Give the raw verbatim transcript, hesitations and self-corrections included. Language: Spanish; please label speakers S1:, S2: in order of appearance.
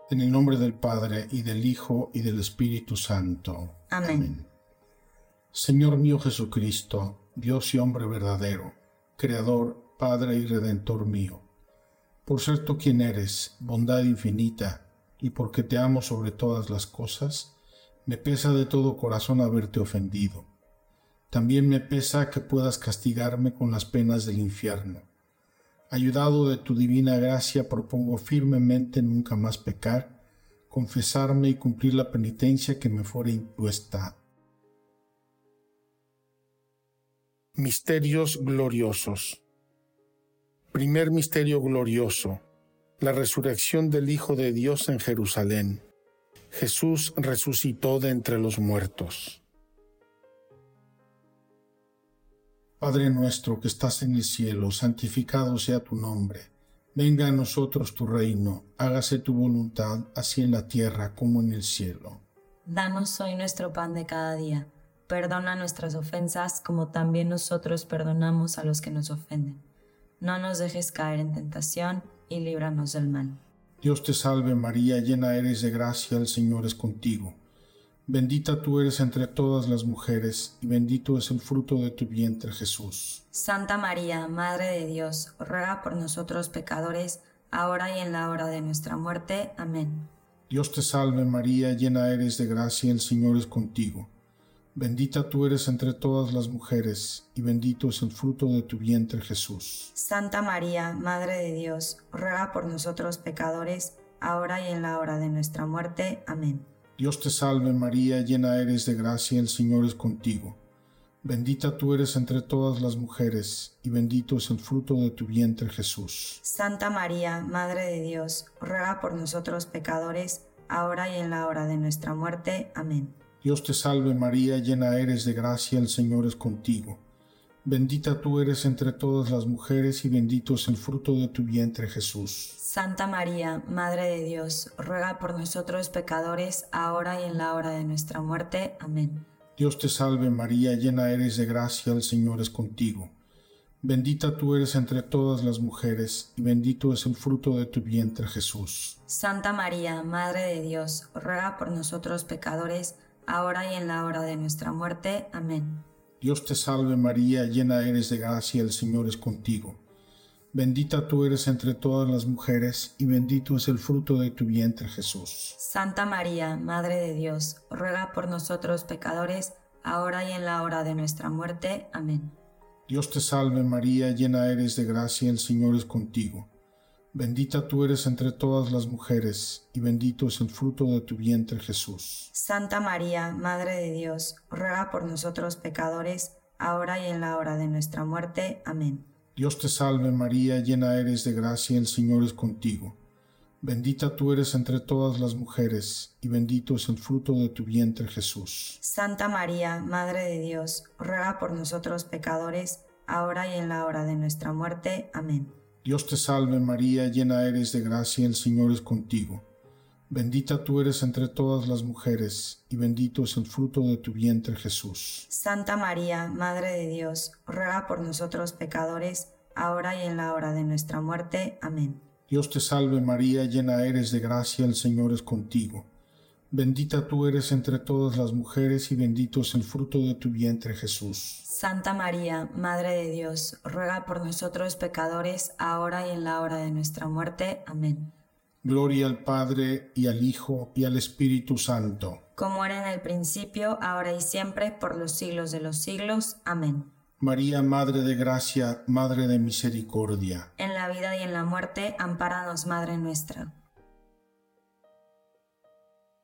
S1: En el nombre del Padre, y del Hijo, y del Espíritu Santo.
S2: Amén.
S1: Amén. Señor mío Jesucristo, Dios y hombre verdadero, Creador, Padre y Redentor mío, por ser tú quien eres, bondad infinita, y porque te amo sobre todas las cosas, me pesa de todo corazón haberte ofendido. También me pesa que puedas castigarme con las penas del infierno. Ayudado de tu divina gracia, propongo firmemente nunca más pecar, confesarme y cumplir la penitencia que me fuera impuesta. Misterios gloriosos. Primer misterio glorioso: la resurrección del Hijo de Dios en Jerusalén. Jesús resucitó de entre los muertos. Padre nuestro que estás en el cielo, santificado sea tu nombre. Venga a nosotros tu reino, hágase tu voluntad, así en la tierra como en el cielo.
S2: Danos hoy nuestro pan de cada día. Perdona nuestras ofensas, como también nosotros perdonamos a los que nos ofenden. No nos dejes caer en tentación, y líbranos del mal.
S1: Dios te salve María, llena eres de gracia, el Señor es contigo. Bendita tú eres entre todas las mujeres, y bendito es el fruto de tu vientre, Jesús.
S2: Santa María, Madre de Dios, ruega por nosotros pecadores, ahora y en la hora de nuestra muerte. Amén.
S1: Dios te salve María, llena eres de gracia, el Señor es contigo. Bendita tú eres entre todas las mujeres, y bendito es el fruto de tu vientre, Jesús.
S2: Santa María, Madre de Dios, ruega por nosotros pecadores, ahora y en la hora de nuestra muerte. Amén.
S1: Dios te salve María, llena eres de gracia, el Señor es contigo. Bendita tú eres entre todas las mujeres, y bendito es el fruto de tu vientre, Jesús.
S2: Santa María, Madre de Dios, ruega por nosotros pecadores, ahora y en la hora de nuestra muerte. Amén.
S1: Dios te salve María, llena eres de gracia, el Señor es contigo. Bendita tú eres entre todas las mujeres, y bendito es el fruto de tu vientre, Jesús.
S2: Santa María, Madre de Dios, ruega por nosotros pecadores, ahora y en la hora de nuestra muerte. Amén.
S1: Dios te salve María, llena eres de gracia, el Señor es contigo. Bendita tú eres entre todas las mujeres, y bendito es el fruto de tu vientre, Jesús.
S2: Santa María, Madre de Dios, ruega por nosotros pecadores, ahora y en la hora de nuestra muerte. Amén.
S1: Dios te salve María, llena eres de gracia, el Señor es contigo. Bendita tú eres entre todas las mujeres, y bendito es el fruto de tu vientre, Jesús.
S2: Santa María, Madre de Dios, ruega por nosotros pecadores, ahora y en la hora de nuestra muerte. Amén.
S1: Dios te salve María, llena eres de gracia, el Señor es contigo. Bendita tú eres entre todas las mujeres, y bendito es el fruto de tu vientre, Jesús.
S2: Santa María, Madre de Dios, ruega por nosotros pecadores, ahora y en la hora de nuestra muerte. Amén.
S1: Dios te salve María, llena eres de gracia, el Señor es contigo. Bendita tú eres entre todas las mujeres, y bendito es el fruto de tu vientre, Jesús.
S2: Santa María, Madre de Dios, ruega por nosotros pecadores, ahora y en la hora de nuestra muerte. Amén.
S1: Dios te salve María, llena eres de gracia, el Señor es contigo. Bendita tú eres entre todas las mujeres, y bendito es el fruto de tu vientre, Jesús.
S2: Santa María, Madre de Dios, ruega por nosotros pecadores, ahora y en la hora de nuestra muerte. Amén.
S1: Dios te salve María, llena eres de gracia, el Señor es contigo. Bendita tú eres entre todas las mujeres, y bendito es el fruto de tu vientre, Jesús.
S2: Santa María, Madre de Dios, ruega por nosotros pecadores, ahora y en la hora de nuestra muerte. Amén.
S1: Gloria al Padre, y al Hijo, y al Espíritu Santo.
S2: Como era en el principio, ahora y siempre, por los siglos de los siglos. Amén.
S1: María, Madre de Gracia, Madre de Misericordia.
S2: En la vida y en la muerte, ampáranos, Madre nuestra.